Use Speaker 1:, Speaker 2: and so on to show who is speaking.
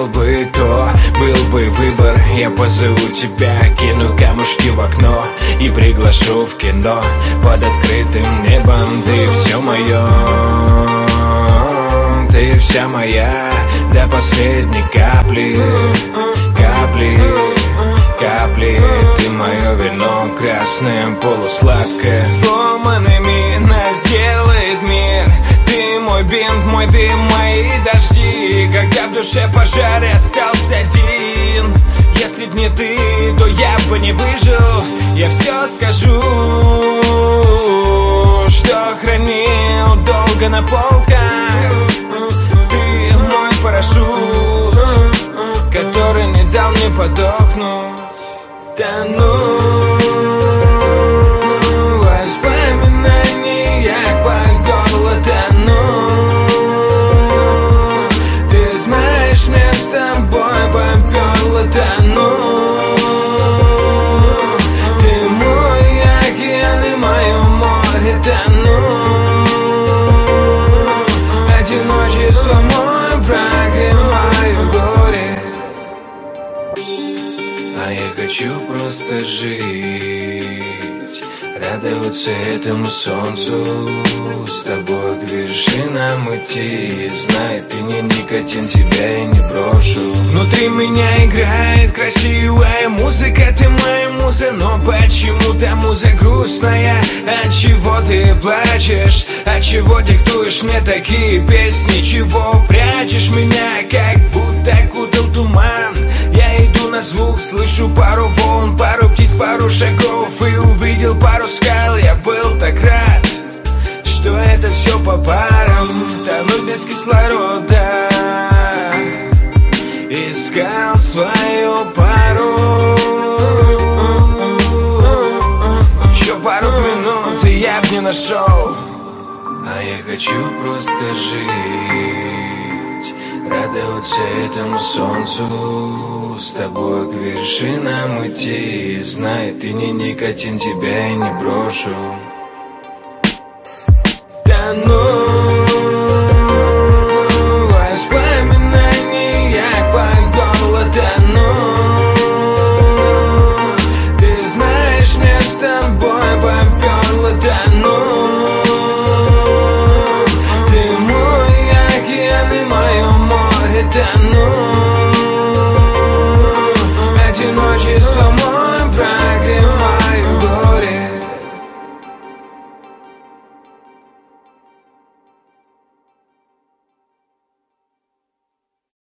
Speaker 1: был бы выбор. Я позову тебя, кину камушки в окно и приглашу в кино под открытым небом. Ты все мое, ты вся моя до последней капли, капли, капли. Ты мое вино красное, полусладкое.
Speaker 2: Сломанными нас делает мир. Ты мой бинт, мой дым, мои дожди. Когда в душе пожар, я остался один. Если б не ты, то я бы не выжил. Я все скажу, что хранил долго на полках. Ты мой парашют, который не дал мне подохнуть. Тону в воспоминаниях по горло тону. Ты знаешь, мне с тобой попёрло тону. Ты мой океан и мое море тону. Одиночество мой враг и мое горе.
Speaker 1: А я хочу просто жить, радоваться этому солнцу, с тобой к вершинам идти. Знай, ты не никотин, тебя я не брошу.
Speaker 2: Внутри меня играет красивая музыка. Ты моя муза, но почему-то муза грустная. Отчего ты плачешь? Отчего диктуешь мне такие песни? Чего прячешь меня, как будто окутал туман? Я иду на звук, слышу пару волн, пару птиц, пару шагов и увидел пару скал. Я был так рад, что это все по парам. Тону без кислорода, искал свою пару. Еще пару минут, и я б не нашел.
Speaker 1: А я хочу просто жить, радоваться этому солнцу, с тобой к вершинам идти. Знай, ты не никотин, тебя я не брошу.
Speaker 2: Тону в воспоминаниях по горло тону. Ты знаешь, мне с тобой попёрло тону. Ты мой океан и мое море тону. Одиночество мое